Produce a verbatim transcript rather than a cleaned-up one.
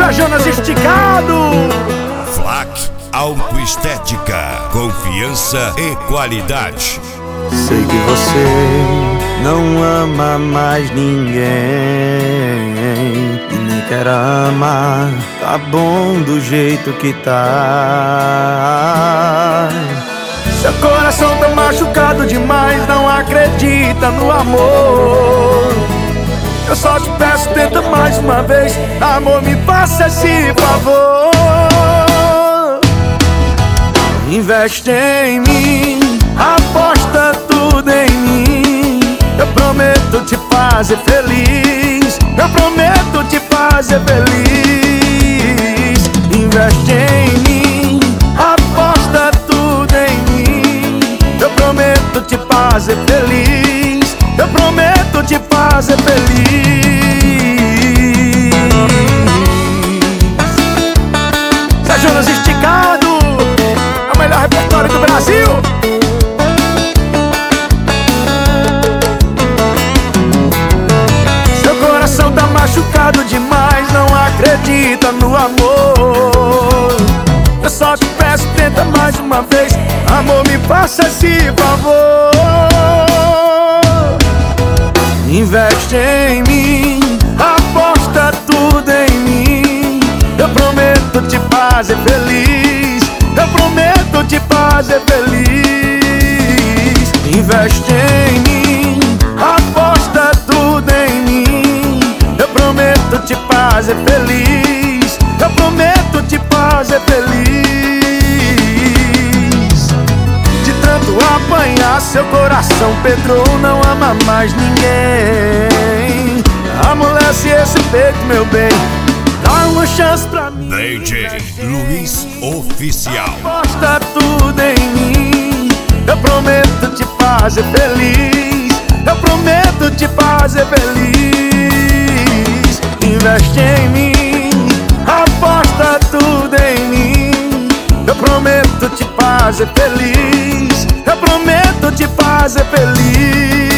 pra Jonas Esticado. Flac Autoestética, confiança e qualidade. Sei que você não ama mais ninguém e nem quer amar, tá bom do jeito que tá. Seu coração tá machucado demais, não acredita no amor. Eu só te peço, tenta mais uma vez, amor, me faça esse favor. Investe em mim, aposta tudo em mim. Eu prometo te fazer feliz, eu prometo te fazer feliz. Investe em mim, aposta tudo em mim. Eu prometo te fazer feliz, eu prometo te fazer feliz. Zé Jonas Esticado, é o melhor repertório do Brasil. Seu coração tá machucado demais, não acredita no amor. Eu só te peço, tenta mais uma vez, amor, me faça esse favor. Investe em mim, aposta tudo em mim. Eu prometo te fazer feliz, eu prometo te fazer feliz. Investe em mim, aposta tudo em mim. Eu prometo te fazer feliz, eu prometo te fazer feliz. De tanto apanhar, seu coração Pedro não ama mais ninguém. Amolece esse peito, meu bem, dá uma chance pra mim. D J Luiz Oficial. Aposta tudo em mim. Eu prometo te fazer feliz, eu prometo te fazer feliz. Investe em mim, aposta tudo em mim. Eu prometo te fazer feliz, eu prometo te fazer feliz.